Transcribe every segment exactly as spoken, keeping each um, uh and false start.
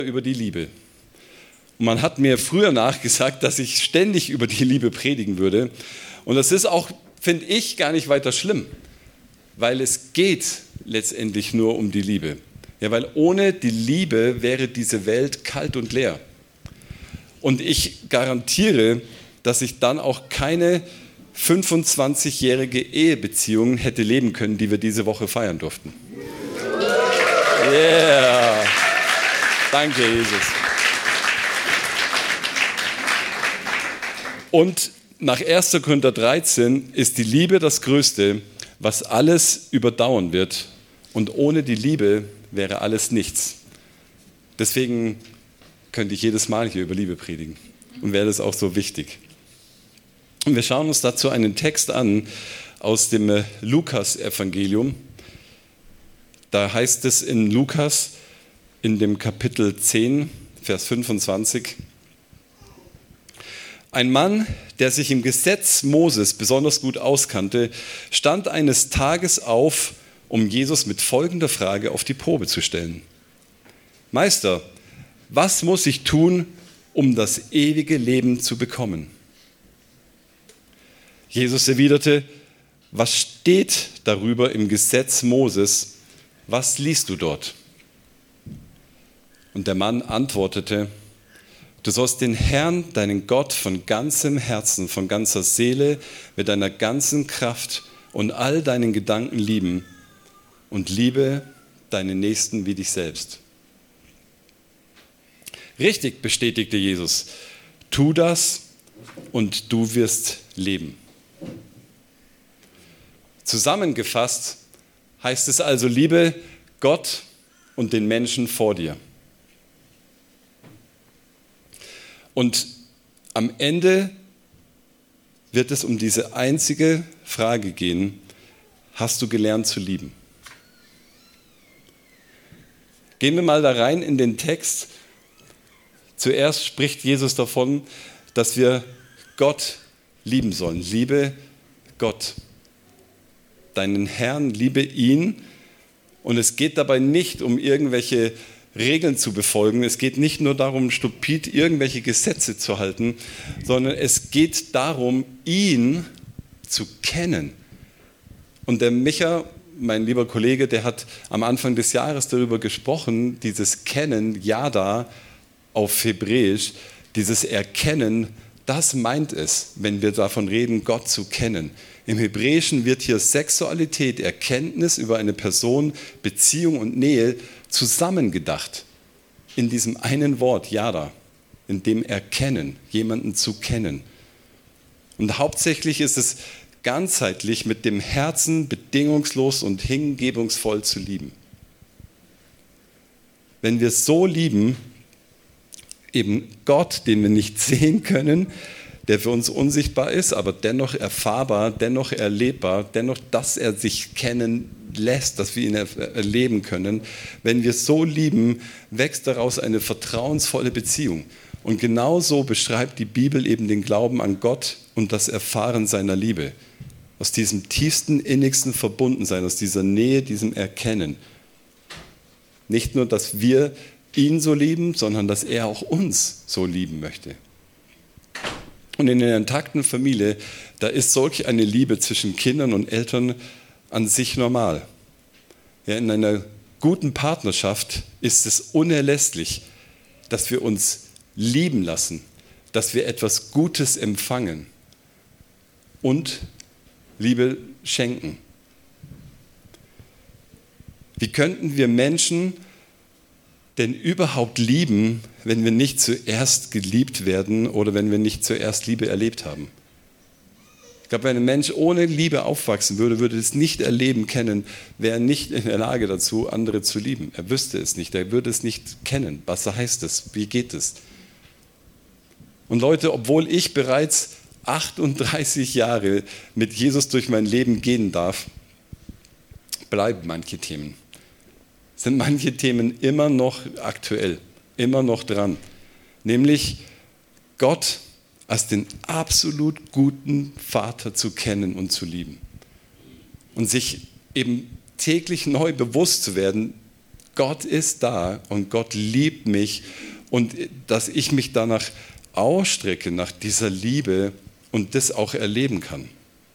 Über die Liebe. Und man hat mir früher nachgesagt, dass ich ständig über die Liebe predigen würde. Und das ist auch, finde ich, gar nicht weiter schlimm, weil es geht letztendlich nur um die Liebe. Ja, weil ohne die Liebe wäre diese Welt kalt und leer. Und ich garantiere, dass ich dann auch keine fünfundzwanzigjährige Ehebeziehung hätte leben können, die wir diese Woche feiern durften. Yeah! Danke, Jesus. Und nach erster Korinther dreizehn ist die Liebe das Größte, was alles überdauern wird. Und ohne die Liebe wäre alles nichts. Deswegen könnte ich jedes Mal hier über Liebe predigen. Und wäre das auch so wichtig. Und wir schauen uns dazu einen Text an aus dem Lukas-Evangelium. Da heißt es in Lukas, in dem Kapitel zehn, Vers fünfundzwanzig. Ein Mann, der sich im Gesetz Moses besonders gut auskannte, stand eines Tages auf, um Jesus mit folgender Frage auf die Probe zu stellen. Meister, was muss ich tun, um das ewige Leben zu bekommen? Jesus erwiderte, was steht darüber im Gesetz Moses? Was liest du dort? Und der Mann antwortete, du sollst den Herrn, deinen Gott, von ganzem Herzen, von ganzer Seele, mit deiner ganzen Kraft und all deinen Gedanken lieben und liebe deinen Nächsten wie dich selbst. Richtig, bestätigte Jesus, tu das und du wirst leben. Zusammengefasst heißt es also, liebe Gott und den Menschen vor dir. Und am Ende wird es um diese einzige Frage gehen, hast du gelernt zu lieben? Gehen wir mal da rein in den Text. Zuerst spricht Jesus davon, dass wir Gott lieben sollen. Liebe Gott, deinen Herrn, liebe ihn. Und es geht dabei nicht um irgendwelche Regeln zu befolgen. Es geht nicht nur darum, stupid irgendwelche Gesetze zu halten, sondern es geht darum, ihn zu kennen. Und der Micha, mein lieber Kollege, der hat am Anfang des Jahres darüber gesprochen, dieses Kennen, Yada auf Hebräisch, dieses Erkennen, das meint es, wenn wir davon reden, Gott zu kennen. Im Hebräischen wird hier Sexualität, Erkenntnis über eine Person, Beziehung und Nähe zusammengedacht. In diesem einen Wort, Yada, in dem Erkennen, jemanden zu kennen. Und hauptsächlich ist es ganzheitlich mit dem Herzen bedingungslos und hingebungsvoll zu lieben. Wenn wir so lieben, eben Gott, den wir nicht sehen können, der für uns unsichtbar ist, aber dennoch erfahrbar, dennoch erlebbar, dennoch, dass er sich kennen lässt, dass wir ihn erleben können. Wenn wir so lieben, wächst daraus eine vertrauensvolle Beziehung. Und genau so beschreibt die Bibel eben den Glauben an Gott und das Erfahren seiner Liebe. Aus diesem tiefsten, innigsten Verbundensein, aus dieser Nähe, diesem Erkennen. Nicht nur, dass wir ihn so lieben, sondern dass er auch uns so lieben möchte. Und in einer intakten Familie, da ist solch eine Liebe zwischen Kindern und Eltern an sich normal. Ja, in einer guten Partnerschaft ist es unerlässlich, dass wir uns lieben lassen, dass wir etwas Gutes empfangen und Liebe schenken. Wie könnten wir Menschen denn überhaupt lieben, wenn wir nicht zuerst geliebt werden oder wenn wir nicht zuerst Liebe erlebt haben? Ich glaube, wenn ein Mensch ohne Liebe aufwachsen würde, würde es nicht erleben können, wäre nicht in der Lage dazu, andere zu lieben. Er wüsste es nicht, er würde es nicht kennen. Was heißt es? Wie geht es? Und Leute, obwohl ich bereits achtunddreißig Jahre mit Jesus durch mein Leben gehen darf, bleiben manche Themen. Sind manche Themen immer noch aktuell, immer noch dran. Nämlich Gott als den absolut guten Vater zu kennen und zu lieben. Und sich eben täglich neu bewusst zu werden, Gott ist da und Gott liebt mich und dass ich mich danach ausstrecke, nach dieser Liebe und das auch erleben kann.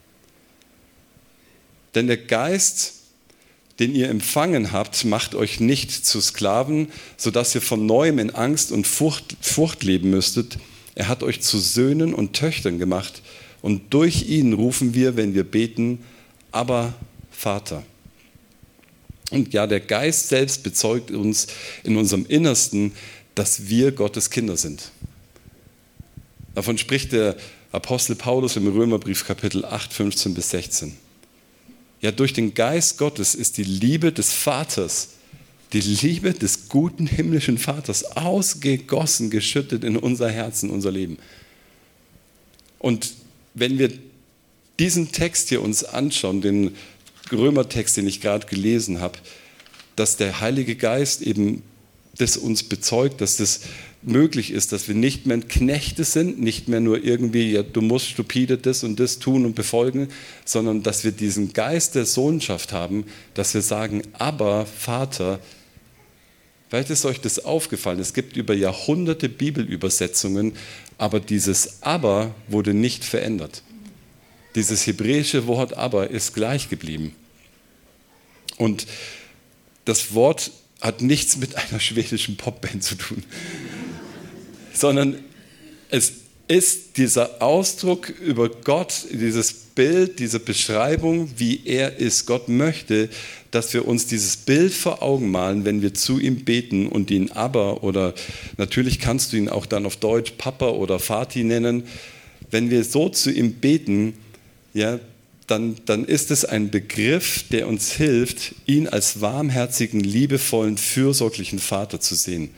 Denn der Geist, den ihr empfangen habt, macht euch nicht zu Sklaven, sodass ihr von Neuem in Angst und Furcht, Furcht leben müsstet. Er hat euch zu Söhnen und Töchtern gemacht und durch ihn rufen wir, wenn wir beten, aber Vater. Und ja, der Geist selbst bezeugt uns in unserem Innersten, dass wir Gottes Kinder sind. Davon spricht der Apostel Paulus im Römerbrief Kapitel acht, fünfzehn bis sechzehn. Ja, durch den Geist Gottes ist die Liebe des Vaters, die Liebe des guten himmlischen Vaters ausgegossen, geschüttet in unser Herz, in unser Leben. Und wenn wir diesen Text hier uns anschauen, den Römertext, den ich gerade gelesen habe, dass der Heilige Geist eben das uns bezeugt, dass das möglich ist, dass wir nicht mehr Knechte sind, nicht mehr nur irgendwie, ja, du musst stupide das und das tun und befolgen, sondern dass wir diesen Geist der Sohnschaft haben, dass wir sagen, aber Vater, vielleicht ist euch das aufgefallen, es gibt über Jahrhunderte Bibelübersetzungen, aber dieses aber wurde nicht verändert. Dieses hebräische Wort aber ist gleich geblieben. Und das Wort hat nichts mit einer schwedischen Popband zu tun, sondern es ist dieser Ausdruck über Gott, dieses Bild, diese Beschreibung, wie er ist. Gott möchte, dass wir uns dieses Bild vor Augen malen, wenn wir zu ihm beten und ihn Abba oder natürlich kannst du ihn auch dann auf Deutsch Papa oder Vati nennen. Wenn wir so zu ihm beten, ja, dann, dann ist es ein Begriff, der uns hilft, ihn als warmherzigen, liebevollen, fürsorglichen Vater zu sehen.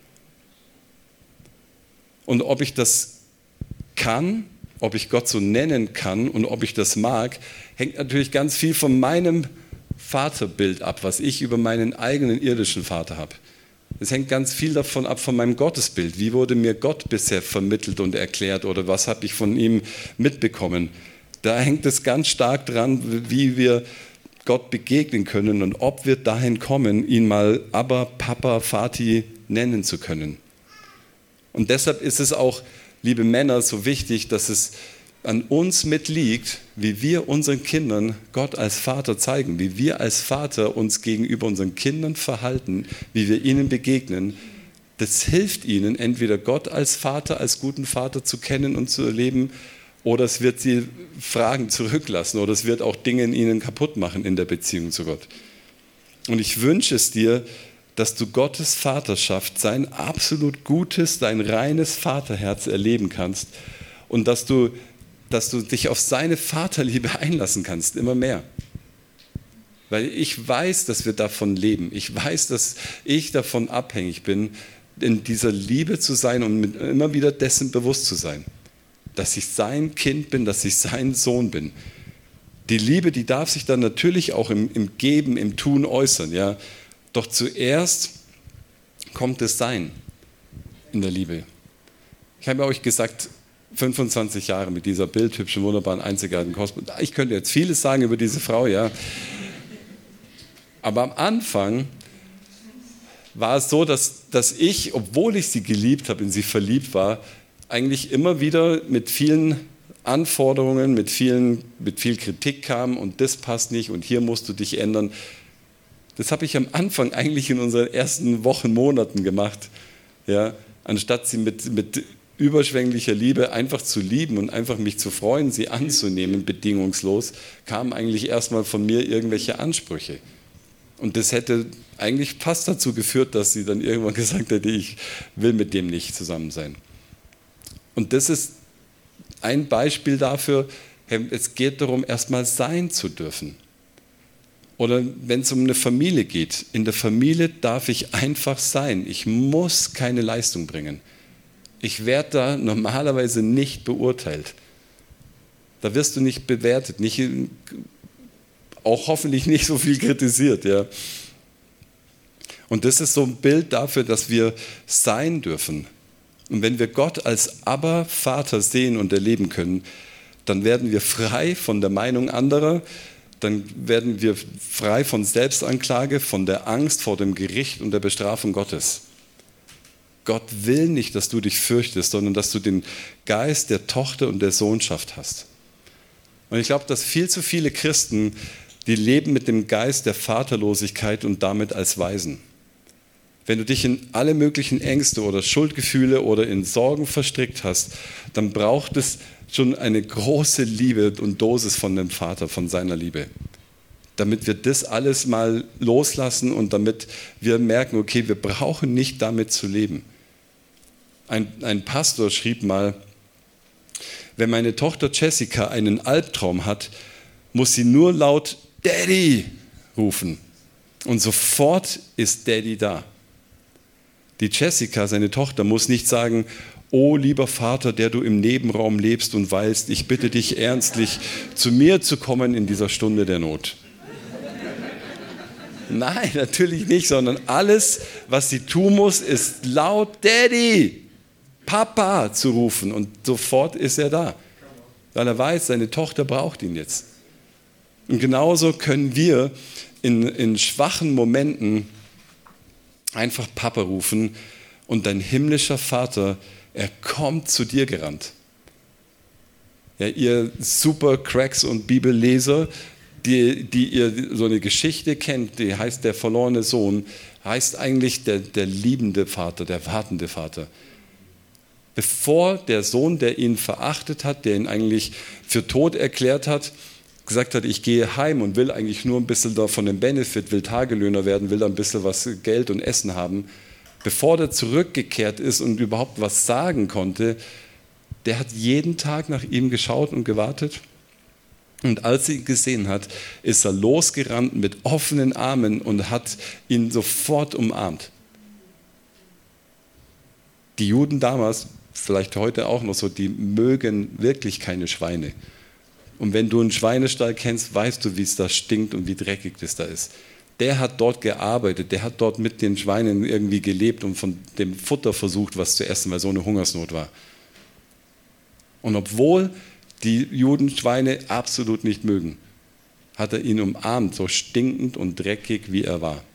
Und ob ich das kann, ob ich Gott so nennen kann und ob ich das mag, hängt natürlich ganz viel von meinem Vaterbild ab, was ich über meinen eigenen irdischen Vater habe. Es hängt ganz viel davon ab, von meinem Gottesbild. Wie wurde mir Gott bisher vermittelt und erklärt oder was habe ich von ihm mitbekommen? Da hängt es ganz stark dran, wie wir Gott begegnen können und ob wir dahin kommen, ihn mal Abba, Papa, Vati nennen zu können. Und deshalb ist es auch, liebe Männer, so wichtig, dass es an uns mitliegt, wie wir unseren Kindern Gott als Vater zeigen, wie wir als Vater uns gegenüber unseren Kindern verhalten, wie wir ihnen begegnen. Das hilft ihnen, entweder Gott als Vater, als guten Vater zu kennen und zu erleben, oder es wird sie Fragen zurücklassen oder es wird auch Dinge in ihnen kaputt machen in der Beziehung zu Gott. Und ich wünsche es dir, dass du Gottes Vaterschaft, sein absolut gutes, dein reines Vaterherz erleben kannst und dass du, dass du dich auf seine Vaterliebe einlassen kannst, immer mehr. Weil ich weiß, dass wir davon leben. Ich weiß, dass ich davon abhängig bin, in dieser Liebe zu sein und immer wieder dessen bewusst zu sein. Dass ich sein Kind bin, dass ich sein Sohn bin. Die Liebe, die darf sich dann natürlich auch im, im Geben, im Tun äußern. Ja? Doch zuerst kommt das Sein in der Liebe. Ich habe euch gesagt, fünfundzwanzig Jahre mit dieser bildhübschen, wunderbaren, einzigartigen Kosmos. Ich könnte jetzt vieles sagen über diese Frau, ja. Aber am Anfang war es so, dass, dass ich, obwohl ich sie geliebt habe, in sie verliebt war, eigentlich immer wieder mit vielen Anforderungen, mit, vielen, mit viel Kritik kam und das passt nicht und hier musst du dich ändern. Das habe ich am Anfang eigentlich in unseren ersten Wochen, Monaten gemacht, ja, anstatt sie mit, mit überschwänglicher Liebe einfach zu lieben und einfach mich zu freuen, sie anzunehmen, bedingungslos, kamen eigentlich erstmal von mir irgendwelche Ansprüche. Und das hätte eigentlich fast dazu geführt, dass sie dann irgendwann gesagt hätte, ich will mit dem nicht zusammen sein. Und das ist ein Beispiel dafür, es geht darum, erstmal sein zu dürfen. Oder wenn es um eine Familie geht, in der Familie darf ich einfach sein. Ich muss keine Leistung bringen. Ich werde da normalerweise nicht beurteilt. Da wirst du nicht bewertet, nicht, auch hoffentlich nicht so viel kritisiert. Ja. Und das ist so ein Bild dafür, dass wir sein dürfen. Und wenn wir Gott als Abba, Vater sehen und erleben können, dann werden wir frei von der Meinung anderer, dann werden wir frei von Selbstanklage, von der Angst vor dem Gericht und der Bestrafung Gottes. Gott will nicht, dass du dich fürchtest, sondern dass du den Geist der Tochter und der Sohnschaft hast. Und ich glaube, dass viel zu viele Christen, die leben mit dem Geist der Vaterlosigkeit und damit als Waisen. Wenn du dich in alle möglichen Ängste oder Schuldgefühle oder in Sorgen verstrickt hast, dann braucht es schon eine große Liebe und Dosis von dem Vater, von seiner Liebe. Damit wir das alles mal loslassen und damit wir merken, okay, wir brauchen nicht damit zu leben. Ein, ein Pastor schrieb mal, wenn meine Tochter Jessica einen Albtraum hat, muss sie nur laut Daddy rufen und sofort ist Daddy da. Die Jessica, seine Tochter, muss nicht sagen, oh lieber Vater, der du im Nebenraum lebst und weilst, ich bitte dich ernstlich, zu mir zu kommen in dieser Stunde der Not. Nein, natürlich nicht, sondern alles, was sie tun muss, ist laut Daddy, Papa zu rufen und sofort ist er da, weil er weiß, seine Tochter braucht ihn jetzt. Und genauso können wir in, in schwachen Momenten einfach Papa rufen und dein himmlischer Vater, er kommt zu dir gerannt. Ja, ihr super Cracks und Bibelleser, die, die ihr so eine Geschichte kennt, die heißt der verlorene Sohn, heißt eigentlich der, der liebende Vater, der wartende Vater. Bevor der Sohn, der ihn verachtet hat, der ihn eigentlich für tot erklärt hat, gesagt hat, ich gehe heim und will eigentlich nur ein bisschen da von dem Benefit, will Tagelöhner werden, will da ein bisschen was Geld und Essen haben. Bevor der zurückgekehrt ist und überhaupt was sagen konnte, der hat jeden Tag nach ihm geschaut und gewartet. Und als er ihn gesehen hat, ist er losgerannt mit offenen Armen und hat ihn sofort umarmt. Die Juden damals, vielleicht heute auch noch so, die mögen wirklich keine Schweine. Und wenn du einen Schweinestall kennst, weißt du, wie es da stinkt und wie dreckig das da ist. Der hat dort gearbeitet, der hat dort mit den Schweinen irgendwie gelebt und von dem Futter versucht, was zu essen, weil so eine Hungersnot war. Und obwohl die Juden Schweine absolut nicht mögen, hat er ihn umarmt, so stinkend und dreckig, wie er war.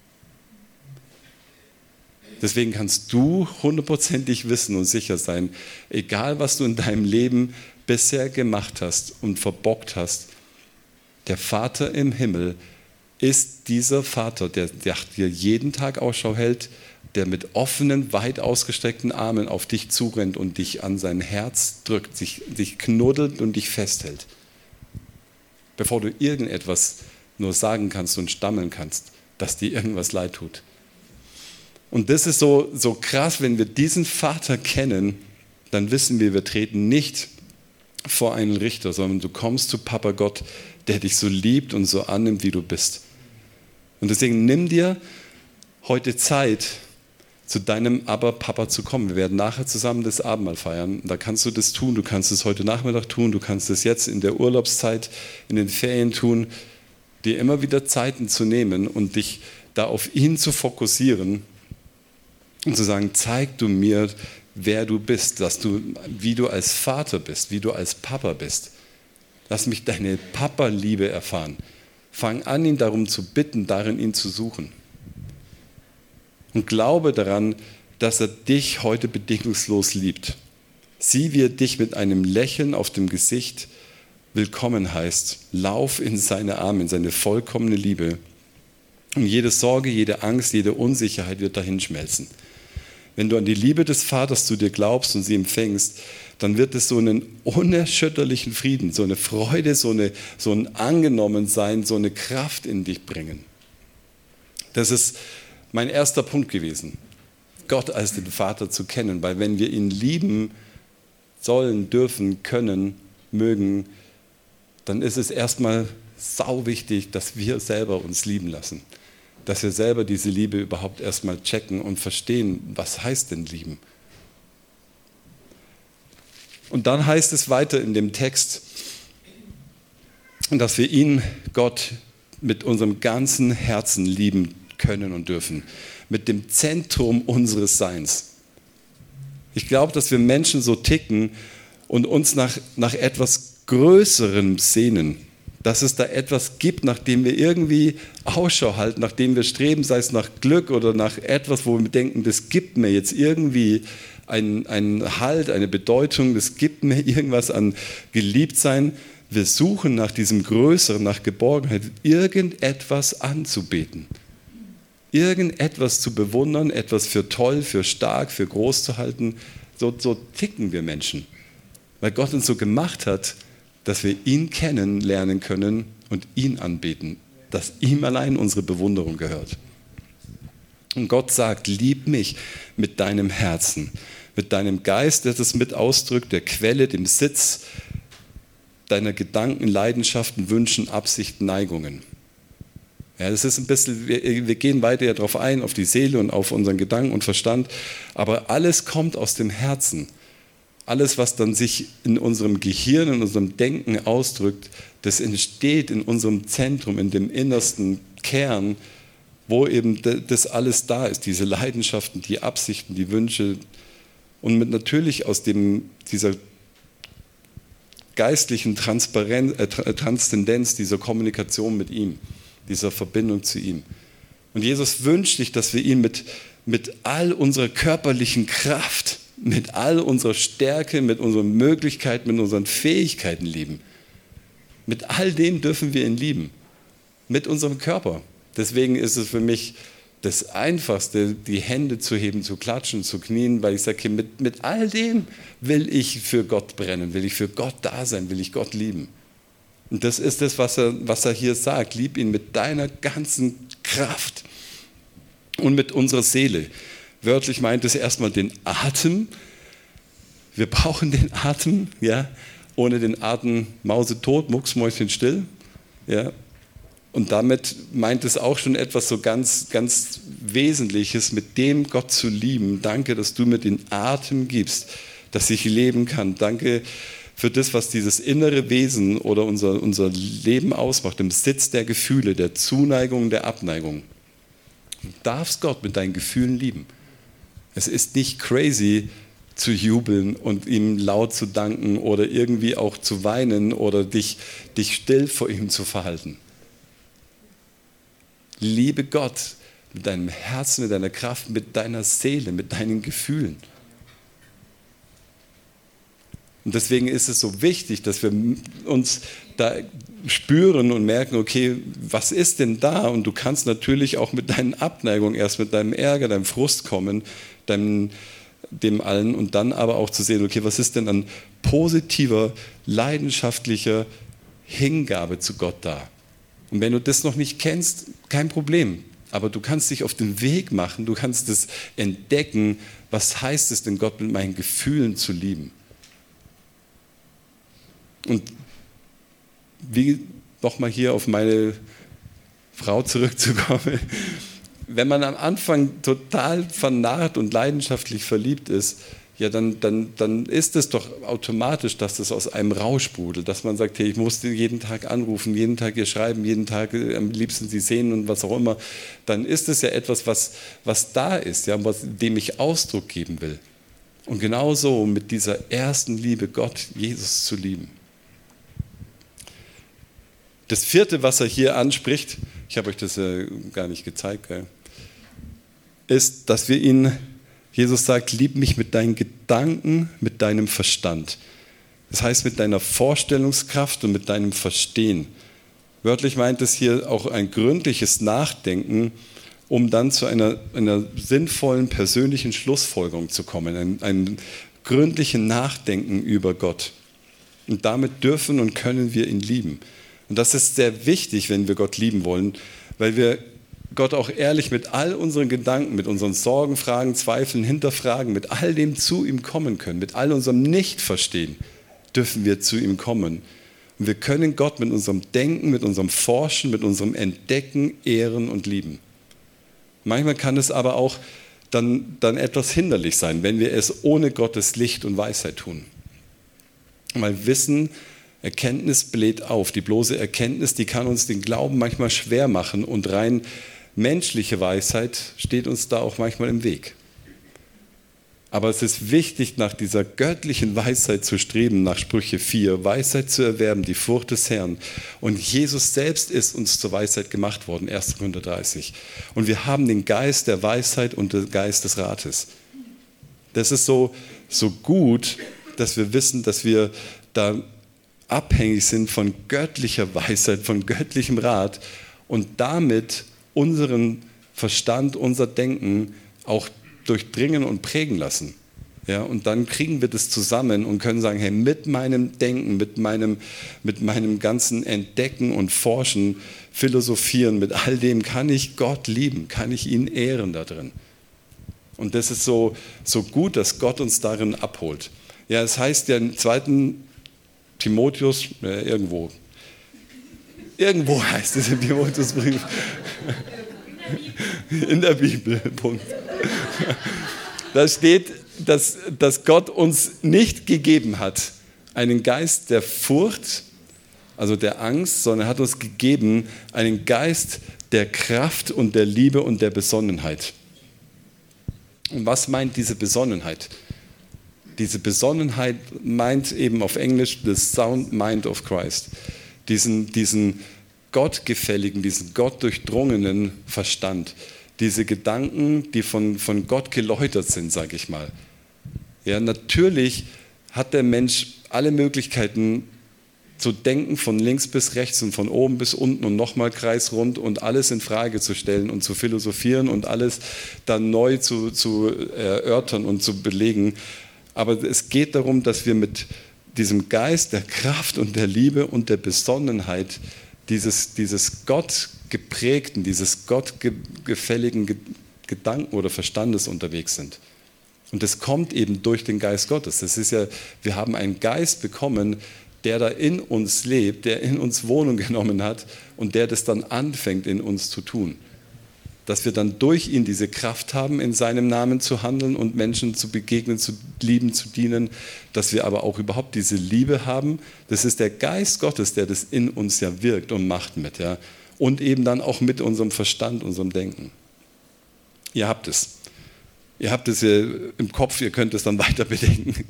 Deswegen kannst du hundertprozentig wissen und sicher sein, egal was du in deinem Leben bisher gemacht hast und verbockt hast, der Vater im Himmel ist dieser Vater, der, der dir jeden Tag Ausschau hält, der mit offenen, weit ausgestreckten Armen auf dich zurennt und dich an sein Herz drückt, sich, dich knuddelt und dich festhält. Bevor du irgendetwas nur sagen kannst und stammeln kannst, dass dir irgendwas leid tut. Und das ist so, so krass, wenn wir diesen Vater kennen, dann wissen wir, wir treten nicht vor einen Richter, sondern du kommst zu Papa Gott, der dich so liebt und so annimmt, wie du bist. Und deswegen nimm dir heute Zeit, zu deinem Aber-Papa zu kommen. Wir werden nachher zusammen das Abendmahl feiern. Da kannst du das tun. Du kannst es heute Nachmittag tun. Du kannst es jetzt in der Urlaubszeit, in den Ferien tun. Dir immer wieder Zeiten zu nehmen und dich da auf ihn zu fokussieren und zu sagen, zeig du mir, wer du bist, dass du, wie du als Vater bist, wie du als Papa bist. Lass mich deine Papa-Liebe erfahren. Fang an, ihn darum zu bitten, darin ihn zu suchen. Und glaube daran, dass er dich heute bedingungslos liebt. Sieh, wie er dich mit einem Lächeln auf dem Gesicht willkommen heißt. Lauf in seine Arme, in seine vollkommene Liebe. Und jede Sorge, jede Angst, jede Unsicherheit wird dahin schmelzen. Wenn du an die Liebe des Vaters zu dir glaubst und sie empfängst, dann wird es so einen unerschütterlichen Frieden, so eine Freude, so, eine, so ein Angenommensein, so eine Kraft in dich bringen. Das ist mein erster Punkt gewesen, Gott als den Vater zu kennen, weil wenn wir ihn lieben sollen, dürfen, können, mögen, dann ist es erstmal sau wichtig, dass wir selber uns lieben lassen, dass wir selber diese Liebe überhaupt erstmal checken und verstehen, was heißt denn lieben? Und dann heißt es weiter in dem Text, dass wir ihn, Gott, mit unserem ganzen Herzen lieben können und dürfen, mit dem Zentrum unseres Seins. Ich glaube, dass wir Menschen so ticken und uns nach, nach etwas Größerem sehnen. dass es da etwas gibt, nach dem wir irgendwie Ausschau halten, nach dem wir streben, sei es nach Glück oder nach etwas, wo wir denken, das gibt mir jetzt irgendwie einen, einen Halt, eine Bedeutung, das gibt mir irgendwas an Geliebtsein. Wir suchen nach diesem Größeren, nach Geborgenheit, irgendetwas anzubeten, irgendetwas zu bewundern, etwas für toll, für stark, für groß zu halten. So, so ticken wir Menschen, weil Gott uns so gemacht hat, dass wir ihn kennenlernen können und ihn anbeten, dass ihm allein unsere Bewunderung gehört. Und Gott sagt, lieb mich mit deinem Herzen, mit deinem Geist, der das mit ausdrückt, der Quelle, dem Sitz deiner Gedanken, Leidenschaften, Wünschen, Absichten, Neigungen. Ja, das ist ein bisschen, wir, wir gehen weiter ja darauf ein, auf die Seele und auf unseren Gedanken und Verstand, aber alles kommt aus dem Herzen. Alles, was dann sich in unserem Gehirn, in unserem Denken ausdrückt, das entsteht in unserem Zentrum, in dem innersten Kern, wo eben das alles da ist, diese Leidenschaften, die Absichten, die Wünsche und mit natürlich aus dem, dieser geistlichen Transparenz, äh, Transzendenz, dieser Kommunikation mit ihm, dieser Verbindung zu ihm. Und Jesus wünscht sich, dass wir ihn mit, mit all unserer körperlichen Kraft, mit all unserer Stärke, mit unseren Möglichkeiten, mit unseren Fähigkeiten lieben. Mit all dem dürfen wir ihn lieben. Mit unserem Körper. Deswegen ist es für mich das Einfachste, die Hände zu heben, zu klatschen, zu knien, weil ich sage, mit, mit all dem will ich für Gott brennen, will ich für Gott da sein, will ich Gott lieben. Und das ist das, was er, was er hier sagt. Lieb ihn mit deiner ganzen Kraft und mit unserer Seele. Wörtlich meint es erstmal den Atem. Wir brauchen den Atem, ja. Ohne den Atem mausetot, mucksmäuschenstill, ja. Und damit meint es auch schon etwas so ganz, ganz Wesentliches, mit dem Gott zu lieben. Danke, dass du mir den Atem gibst, dass ich leben kann. Danke für das, was dieses innere Wesen oder unser, unser Leben ausmacht, im Sitz der Gefühle, der Zuneigung, der Abneigung. Du darfst Gott mit deinen Gefühlen lieben. Es ist nicht crazy zu jubeln und ihm laut zu danken oder irgendwie auch zu weinen oder dich, dich still vor ihm zu verhalten. Liebe Gott mit deinem Herzen, mit deiner Kraft, mit deiner Seele, mit deinen Gefühlen. Und deswegen ist es so wichtig, dass wir uns da spüren und merken, okay, was ist denn da? Und du kannst natürlich auch mit deinen Abneigungen erst mit deinem Ärger, deinem Frust kommen, deinem, dem allen und dann aber auch zu sehen, okay, was ist denn an positiver, leidenschaftlicher Hingabe zu Gott da? Und wenn du das noch nicht kennst, kein Problem. Aber du kannst dich auf den Weg machen, du kannst es entdecken, was heißt es denn, Gott mit meinen Gefühlen zu lieben? Und wie nochmal hier auf meine Frau zurückzukommen, wenn man am Anfang total vernarrt und leidenschaftlich verliebt ist, ja, dann, dann, dann ist es doch automatisch, dass das aus einem raussprudelt, dass man sagt, hey, ich muss jeden Tag anrufen, jeden Tag ihr schreiben, jeden Tag am liebsten sie sehen und was auch immer. Dann ist es ja etwas, was, was da ist, ja, was, dem ich Ausdruck geben will. Und genauso mit dieser ersten Liebe, Gott, Jesus zu lieben. Das vierte, was er hier anspricht, ich habe euch das ja gar nicht gezeigt, gell, ist, dass wir ihn, Jesus sagt, lieb mich mit deinen Gedanken, mit deinem Verstand. Das heißt, mit deiner Vorstellungskraft und mit deinem Verstehen. Wörtlich meint es hier auch ein gründliches Nachdenken, um dann zu einer, einer sinnvollen persönlichen Schlussfolgerung zu kommen. Ein, ein gründliches Nachdenken über Gott. Und damit dürfen und können wir ihn lieben. Und das ist sehr wichtig, wenn wir Gott lieben wollen, weil wir Gott auch ehrlich mit all unseren Gedanken, mit unseren Sorgen, Fragen, Zweifeln, Hinterfragen, mit all dem zu ihm kommen können, mit all unserem Nicht-Verstehen dürfen wir zu ihm kommen. Und wir können Gott mit unserem Denken, mit unserem Forschen, mit unserem Entdecken, ehren und lieben. Manchmal kann es aber auch dann, dann etwas hinderlich sein, wenn wir es ohne Gottes Licht und Weisheit tun. Weil Wissen, Erkenntnis bläht auf. Die bloße Erkenntnis, die kann uns den Glauben manchmal schwer machen und rein menschliche Weisheit steht uns da auch manchmal im Weg. Aber es ist wichtig, nach dieser göttlichen Weisheit zu streben, nach Sprüche vier, Weisheit zu erwerben, die Furcht des Herrn. Und Jesus selbst ist uns zur Weisheit gemacht worden, erster Korinther dreißig. Und wir haben den Geist der Weisheit und den Geist des Rates. Das ist so, so gut, dass wir wissen, dass wir da abhängig sind von göttlicher Weisheit, von göttlichem Rat und damit unseren Verstand, unser Denken auch durchdringen und prägen lassen. Ja, und dann kriegen wir das zusammen und können sagen, hey, mit meinem Denken, mit meinem, mit meinem ganzen Entdecken und Forschen, Philosophieren, mit all dem kann ich Gott lieben, kann ich ihn ehren da drin. Und das ist so, so gut, dass Gott uns darin abholt. Ja, es heißt ja im zweiten Timotheus, äh, irgendwo, irgendwo heißt es im Timotheusbrief, in der Bibel, Punkt. Da steht, dass, dass Gott uns nicht gegeben hat, einen Geist der Furcht, also der Angst, sondern er hat uns gegeben einen Geist der Kraft und der Liebe und der Besonnenheit. Und was meint diese Besonnenheit? Diese Besonnenheit meint eben auf Englisch the sound mind of Christ. Diesen, diesen gottgefälligen, diesen gottdurchdrungenen Verstand. Diese Gedanken, die von, von Gott geläutert sind, sage ich mal. Ja, natürlich hat der Mensch alle Möglichkeiten zu denken, von links bis rechts und von oben bis unten und nochmal kreisrund und alles in Frage zu stellen und zu philosophieren und alles dann neu zu, zu erörtern und zu belegen. Aber es geht darum, dass wir mit diesem Geist der Kraft und der Liebe und der Besonnenheit dieses, dieses Gott geprägten, dieses gottgefälligen Gedanken oder Verstandes unterwegs sind. Und das kommt eben durch den Geist Gottes. Das ist ja, wir haben einen Geist bekommen, der da in uns lebt, der in uns Wohnung genommen hat und der das dann anfängt in uns zu tun. Dass wir dann durch ihn diese Kraft haben, in seinem Namen zu handeln und Menschen zu begegnen, zu lieben, zu dienen, dass wir aber auch überhaupt diese Liebe haben. Das ist der Geist Gottes, der das in uns ja wirkt und macht mit. Ja. Und eben dann auch mit unserem Verstand, unserem Denken. Ihr habt es. Ihr habt es hier im Kopf, ihr könnt es dann weiter bedenken.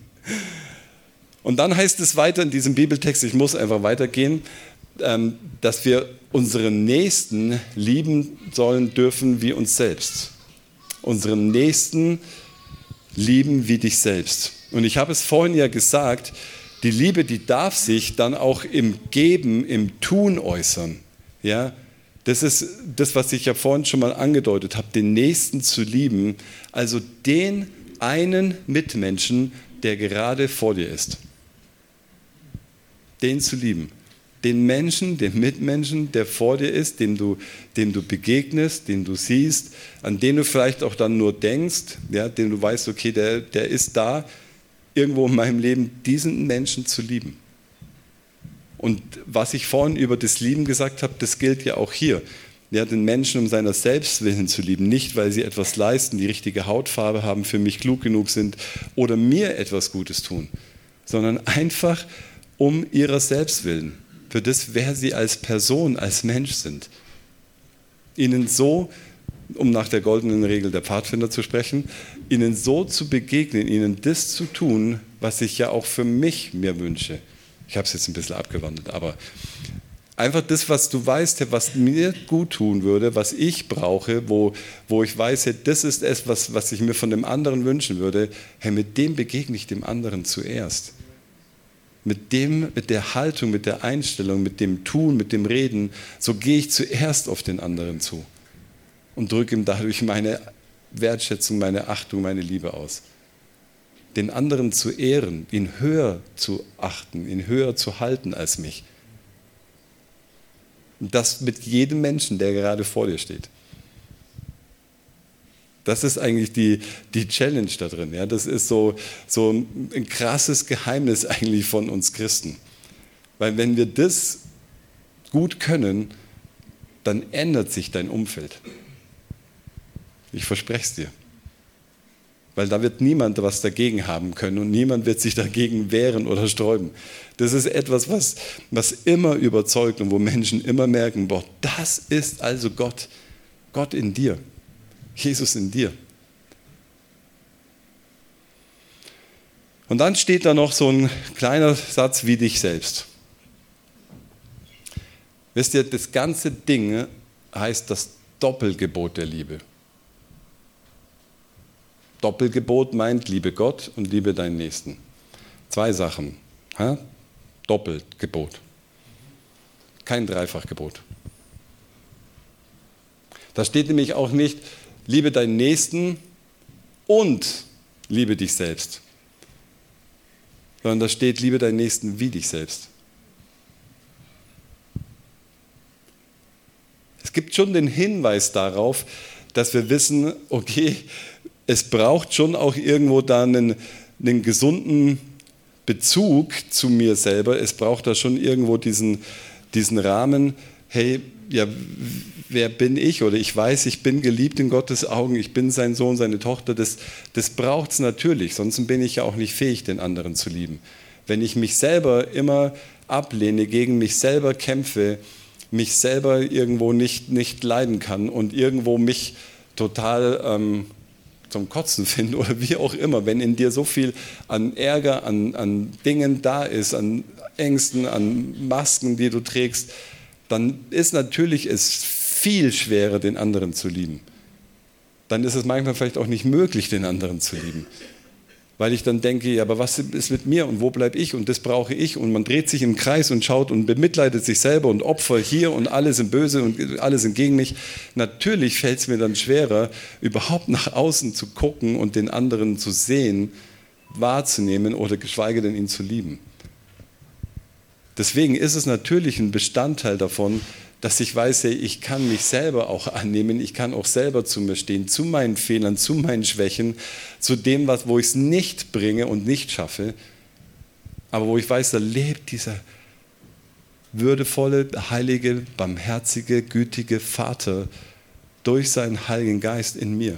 Und dann heißt es weiter in diesem Bibeltext, ich muss einfach weitergehen, dass wir unseren Nächsten lieben sollen dürfen wie uns selbst. Unseren Nächsten lieben wie dich selbst. Und ich habe es vorhin ja gesagt, die Liebe, die darf sich dann auch im Geben, im Tun äußern. Ja, das ist das, was ich ja vorhin schon mal angedeutet habe, den Nächsten zu lieben, also den einen Mitmenschen, der gerade vor dir ist. Den zu lieben. Den Menschen, den Mitmenschen, der vor dir ist, dem du, dem du begegnest, den du siehst, an den du vielleicht auch dann nur denkst, ja, den du weißt, okay, der, der ist da, irgendwo in meinem Leben, diesen Menschen zu lieben. Und was ich vorhin über das Lieben gesagt habe, das gilt ja auch hier. Ja, den Menschen um seiner selbst willen zu lieben, nicht weil sie etwas leisten, die richtige Hautfarbe haben, für mich klug genug sind oder mir etwas Gutes tun, sondern einfach um ihrer selbst willen, für das, wer sie als Person, als Mensch sind. Ihnen so, um nach der goldenen Regel der Pfadfinder zu sprechen, ihnen so zu begegnen, ihnen das zu tun, was ich ja auch für mich mir wünsche. Ich habe es jetzt ein bisschen abgewandelt, aber einfach das, was du weißt, was mir gut tun würde, was ich brauche, wo, wo ich weiß, das ist es, was, was ich mir von dem anderen wünschen würde, hey, mit dem begegne ich dem anderen zuerst. Mit dem, mit der Haltung, mit der Einstellung, mit dem Tun, mit dem Reden, so gehe ich zuerst auf den anderen zu und drücke ihm dadurch meine Wertschätzung, meine Achtung, meine Liebe aus. Den anderen zu ehren, ihn höher zu achten, ihn höher zu halten als mich. Und das mit jedem Menschen, der gerade vor dir steht. Das ist eigentlich die, die Challenge da drin. Ja? Das ist so, so ein krasses Geheimnis eigentlich von uns Christen. Weil wenn wir das gut können, dann ändert sich dein Umfeld. Ich verspreche es dir. Weil da wird niemand was dagegen haben können und niemand wird sich dagegen wehren oder sträuben. Das ist etwas, was, was immer überzeugt und wo Menschen immer merken, boah, das ist also Gott. Gott in dir. Jesus in dir. Und dann steht da noch so ein kleiner Satz wie dich selbst. Wisst ihr, das ganze Ding heißt das Doppelgebot der Liebe. Doppelgebot meint, liebe Gott und liebe deinen Nächsten. Zwei Sachen. Ha? Doppelgebot. Kein Dreifachgebot. Da steht nämlich auch nicht, liebe deinen Nächsten und liebe dich selbst. Sondern da steht, liebe deinen Nächsten wie dich selbst. Es gibt schon den Hinweis darauf, dass wir wissen, okay, es braucht schon auch irgendwo da einen, einen gesunden Bezug zu mir selber. Es braucht da schon irgendwo diesen, diesen Rahmen, hey, ja, wer bin ich? Oder ich weiß, ich bin geliebt in Gottes Augen, ich bin sein Sohn, seine Tochter. Das, das braucht es natürlich, sonst bin ich ja auch nicht fähig, den anderen zu lieben. Wenn ich mich selber immer ablehne, gegen mich selber kämpfe, mich selber irgendwo nicht, nicht leiden kann und irgendwo mich total ähm, zum Kotzen finde oder wie auch immer, wenn in dir so viel an Ärger, an, an Dingen da ist, an Ängsten, an Masken, die du trägst, dann ist natürlich es viel schwerer, den anderen zu lieben. Dann ist es manchmal vielleicht auch nicht möglich, den anderen zu lieben. Weil ich dann denke, ja, aber was ist mit mir und wo bleibe ich und das brauche ich und man dreht sich im Kreis und schaut und bemitleidet sich selber und Opfer hier und alle sind böse und alle sind gegen mich. Natürlich fällt es mir dann schwerer, überhaupt nach außen zu gucken und den anderen zu sehen, wahrzunehmen oder geschweige denn ihn zu lieben. Deswegen ist es natürlich ein Bestandteil davon, dass ich weiß, ich kann mich selber auch annehmen, ich kann auch selber zu mir stehen, zu meinen Fehlern, zu meinen Schwächen, zu dem, was, wo ich es nicht bringe und nicht schaffe, aber wo ich weiß, da lebt dieser würdevolle, heilige, barmherzige, gütige Vater durch seinen Heiligen Geist in mir.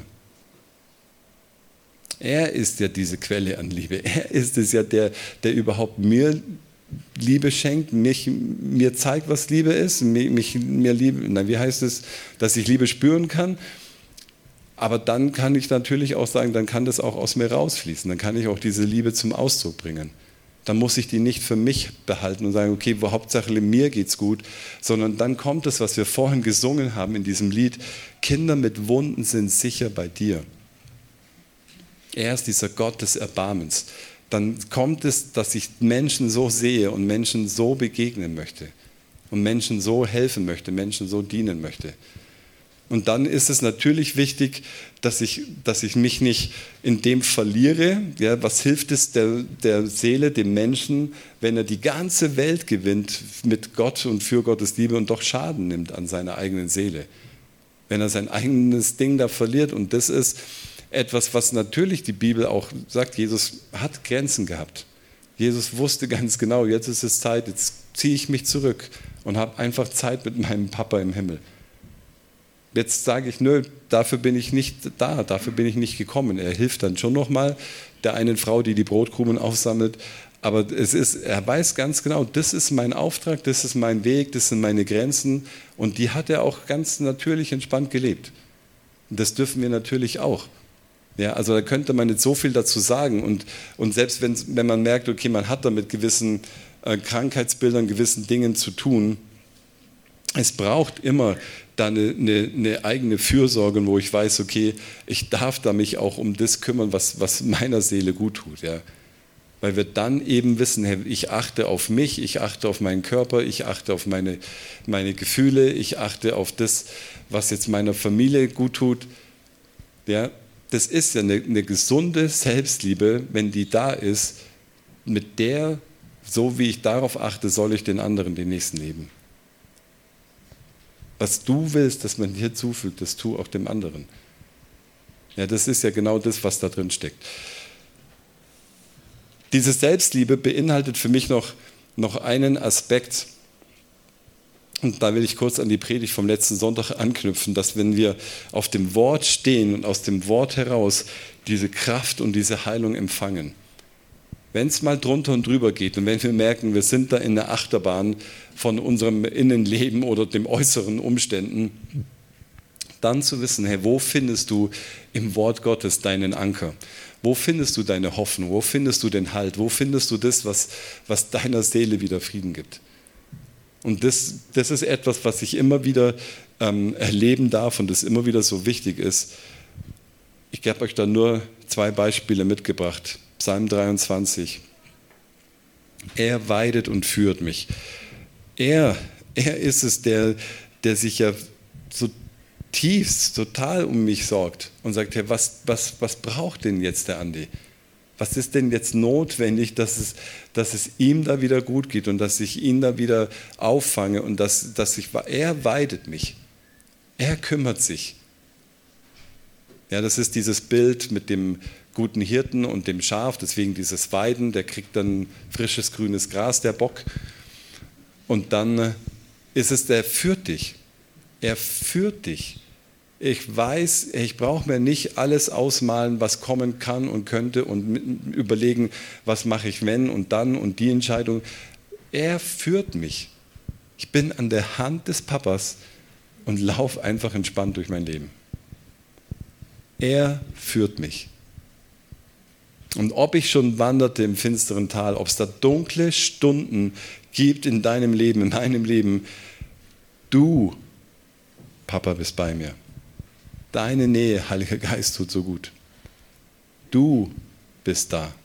Er ist ja diese Quelle an Liebe, er ist es ja, der, der überhaupt mir Liebe schenkt, mich, mir zeigt, was Liebe ist, mich, mir Liebe, na, wie heißt es, dass ich Liebe spüren kann. Aber dann kann ich natürlich auch sagen, dann kann das auch aus mir rausfließen, dann kann ich auch diese Liebe zum Ausdruck bringen. Dann muss ich die nicht für mich behalten und sagen, okay, wo Hauptsache mir geht's gut, sondern dann kommt es, was wir vorhin gesungen haben in diesem Lied, Kinder mit Wunden sind sicher bei dir. Er ist dieser Gott des Erbarmens. Dann kommt es, dass ich Menschen so sehe und Menschen so begegnen möchte und Menschen so helfen möchte, Menschen so dienen möchte. Und dann ist es natürlich wichtig, dass ich, dass ich mich nicht in dem verliere. Ja, was hilft es der, der Seele, dem Menschen, wenn er die ganze Welt gewinnt mit Gott und für Gottes Liebe und doch Schaden nimmt an seiner eigenen Seele? Wenn er sein eigenes Ding da verliert. Und das ist etwas, was natürlich die Bibel auch sagt, Jesus hat Grenzen gehabt. Jesus wusste ganz genau, jetzt ist es Zeit, jetzt ziehe ich mich zurück und habe einfach Zeit mit meinem Papa im Himmel. Jetzt sage ich, nö, dafür bin ich nicht da, dafür bin ich nicht gekommen. Er hilft dann schon nochmal der einen Frau, die die Brotkrumen aufsammelt, aber es ist, er weiß ganz genau, das ist mein Auftrag, das ist mein Weg, das sind meine Grenzen und die hat er auch ganz natürlich entspannt gelebt. Und das dürfen wir natürlich auch. Ja, also da könnte man nicht so viel dazu sagen und, und selbst wenn, wenn man merkt, okay, man hat da mit gewissen äh, Krankheitsbildern, gewissen Dingen zu tun, es braucht immer da eine, eine, eine eigene Fürsorge, wo ich weiß, okay, ich darf da mich auch um das kümmern, was, was meiner Seele gut tut. Ja. Weil wir dann eben wissen, hey, ich achte auf mich, ich achte auf meinen Körper, ich achte auf meine, meine Gefühle, ich achte auf das, was jetzt meiner Familie gut tut. Ja. Das ist ja eine, eine gesunde Selbstliebe, wenn die da ist, mit der, so wie ich darauf achte, soll ich den anderen, den Nächsten lieben. Was du willst, dass man dir zufügt, das tu auch dem anderen. Ja, das ist ja genau das, was da drin steckt. Diese Selbstliebe beinhaltet für mich noch, noch einen Aspekt, und da will ich kurz an die Predigt vom letzten Sonntag anknüpfen, dass wenn wir auf dem Wort stehen und aus dem Wort heraus diese Kraft und diese Heilung empfangen, wenn es mal drunter und drüber geht und wenn wir merken, wir sind da in der Achterbahn von unserem Innenleben oder den äußeren Umständen, dann zu wissen, hey, wo findest du im Wort Gottes deinen Anker? Wo findest du deine Hoffnung? Wo findest du den Halt? Wo findest du das, was, was deiner Seele wieder Frieden gibt? Und das, das ist etwas, was ich immer wieder ähm, erleben darf und das immer wieder so wichtig ist. Ich habe euch da nur zwei Beispiele mitgebracht. Psalm dreiundzwanzig. Er weidet und führt mich. Er, er ist es, der, der sich ja so tiefst total um mich sorgt und sagt, hey, was, was, was braucht denn jetzt der Andi? Was ist denn jetzt notwendig, dass es, dass es ihm da wieder gut geht und dass ich ihn da wieder auffange und dass, dass ich, er weidet mich. Er kümmert sich. Ja, das ist dieses Bild mit dem guten Hirten und dem Schaf, deswegen dieses Weiden, der kriegt dann frisches grünes Gras, der Bock. Und dann ist es, der führt dich. Er führt dich. Ich weiß, ich brauche mir nicht alles ausmalen, was kommen kann und könnte und überlegen, was mache ich wenn und dann und die Entscheidung. Er führt mich. Ich bin an der Hand des Papas und laufe einfach entspannt durch mein Leben. Er führt mich. Und ob ich schon wanderte im finsteren Tal, ob es da dunkle Stunden gibt in deinem Leben, in meinem Leben, du, Papa, bist bei mir. Deine Nähe, Heiliger Geist, tut so gut. Du bist da.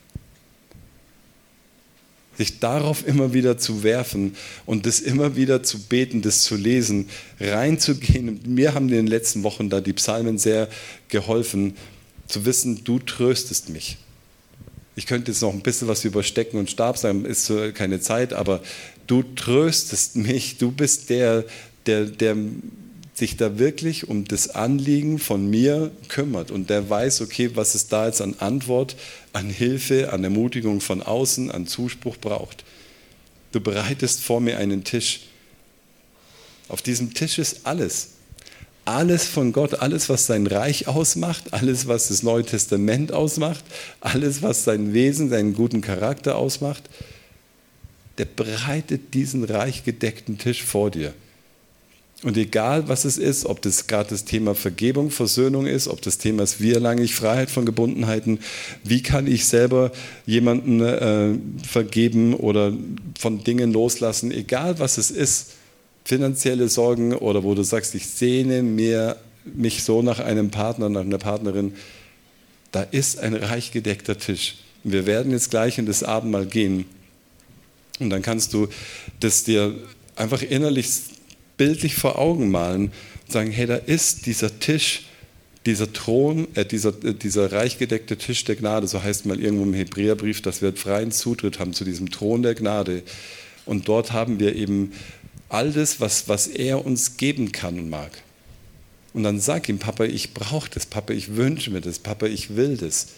Sich darauf immer wieder zu werfen und das immer wieder zu beten, das zu lesen, reinzugehen. Und mir haben in den letzten Wochen da die Psalmen sehr geholfen, zu wissen, du tröstest mich. Ich könnte jetzt noch ein bisschen was über Stecken und Stab sagen, ist so keine Zeit, aber du tröstest mich, du bist der, der, der sich da wirklich um das Anliegen von mir kümmert und der weiß, okay, was es da jetzt an Antwort, an Hilfe, an Ermutigung von außen, an Zuspruch braucht. Du bereitest vor mir einen Tisch. Auf diesem Tisch ist alles. Alles von Gott, alles, was sein Reich ausmacht, alles, was das Neue Testament ausmacht, alles, was sein Wesen, seinen guten Charakter ausmacht, der bereitet diesen reich gedeckten Tisch vor dir. Und egal, was es ist, ob das gerade das Thema Vergebung, Versöhnung ist, ob das Thema ist, wie erlange ich Freiheit von Gebundenheiten, wie kann ich selber jemanden äh, vergeben oder von Dingen loslassen, egal was es ist, finanzielle Sorgen oder wo du sagst, ich sehne mir, mich so nach einem Partner, nach einer Partnerin, da ist ein reich gedeckter Tisch. Wir werden jetzt gleich in das Abendmahl gehen und dann kannst du das dir einfach innerlich bildlich vor Augen malen und sagen, hey, da ist dieser Tisch, dieser Thron, äh, dieser, äh, dieser reich gedeckte Tisch der Gnade, so heißt mal irgendwo im Hebräerbrief, dass wir freien Zutritt haben zu diesem Thron der Gnade. Und dort haben wir eben all das, was, was er uns geben kann und mag. Und dann sag ihm, Papa, ich brauche das, Papa, ich wünsche mir das, Papa, ich will das.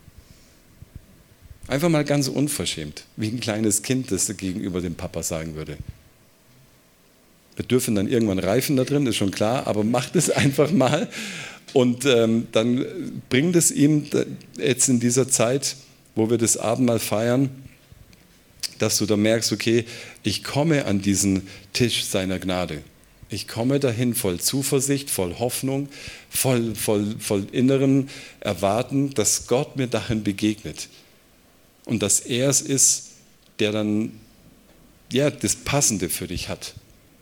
Einfach mal ganz unverschämt, wie ein kleines Kind das gegenüber dem Papa sagen würde. Wir dürfen dann irgendwann reifen da drin, ist schon klar, aber macht es einfach mal und ähm, dann bringt es ihm jetzt in dieser Zeit, wo wir das Abendmahl feiern, dass du da merkst, okay, ich komme an diesen Tisch seiner Gnade. Ich komme dahin voll Zuversicht, voll Hoffnung, voll, voll, voll inneren Erwarten, dass Gott mir dahin begegnet und dass er es ist, der dann ja, das Passende für dich hat.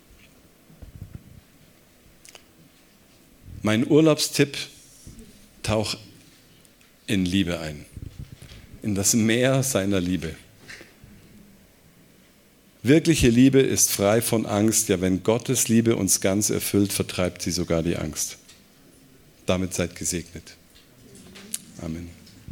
Mein Urlaubstipp, tauch in Liebe ein, in das Meer seiner Liebe. Wirkliche Liebe ist frei von Angst, ja, wenn Gottes Liebe uns ganz erfüllt, vertreibt sie sogar die Angst. Damit seid gesegnet. Amen.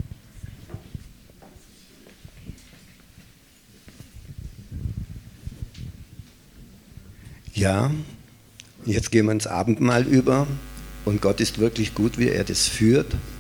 Ja, jetzt gehen wir ins Abendmahl über. Und Gott ist wirklich gut, wie er das führt.